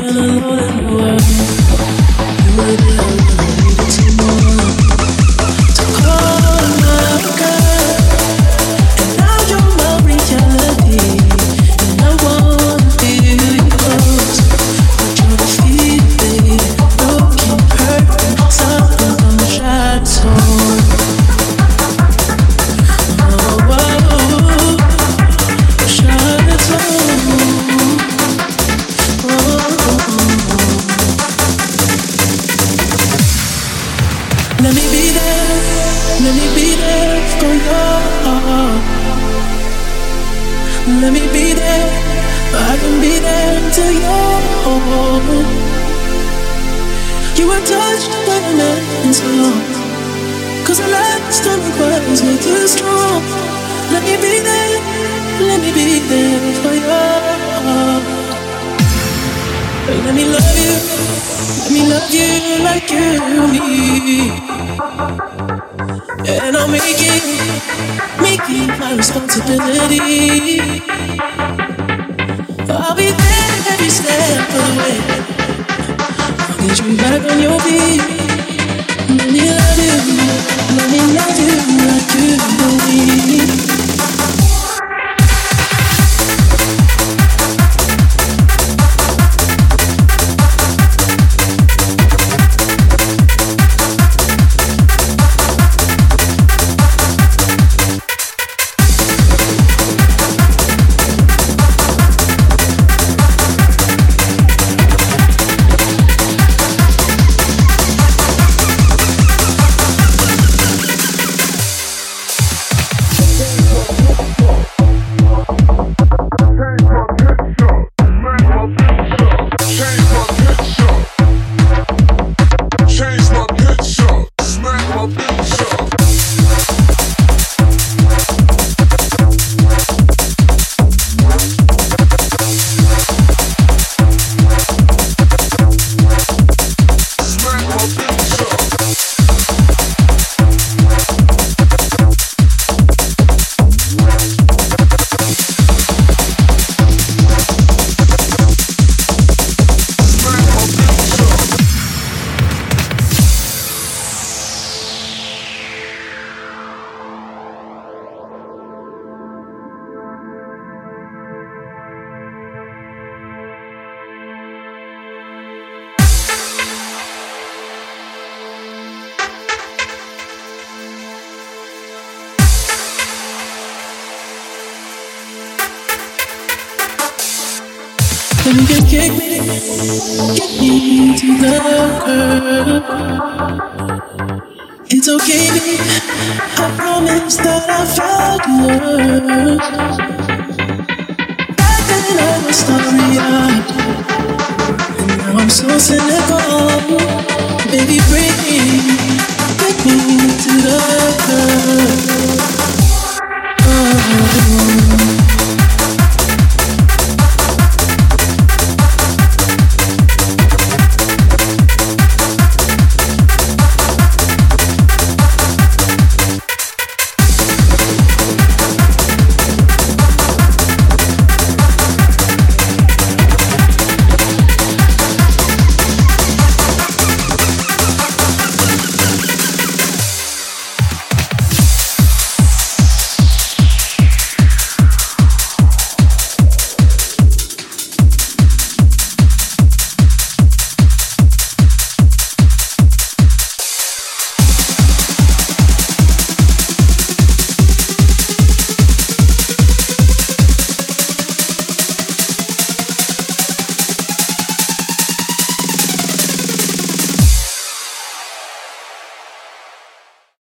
feeling alone in the world. You were there when I needed someone to call my girl. And now you're my reality, and I wanna feel you close. But you're the feeling, broken, hurt, something from the shadows. Let me be there for you. Let me be there, I can be there till you. You were touched by a man so long, 'cause the last time requires me too strong. Let me be there for you. Let me love you like you do me. And I'll make it my responsibility. I'll be there every step of the way. I'll get you back on your feet. Let me love you like you do me. You can kick me to the curb. It's okay, baby. I promise that I felt yours. Back then I was starry-eyed, and now I'm so cynical.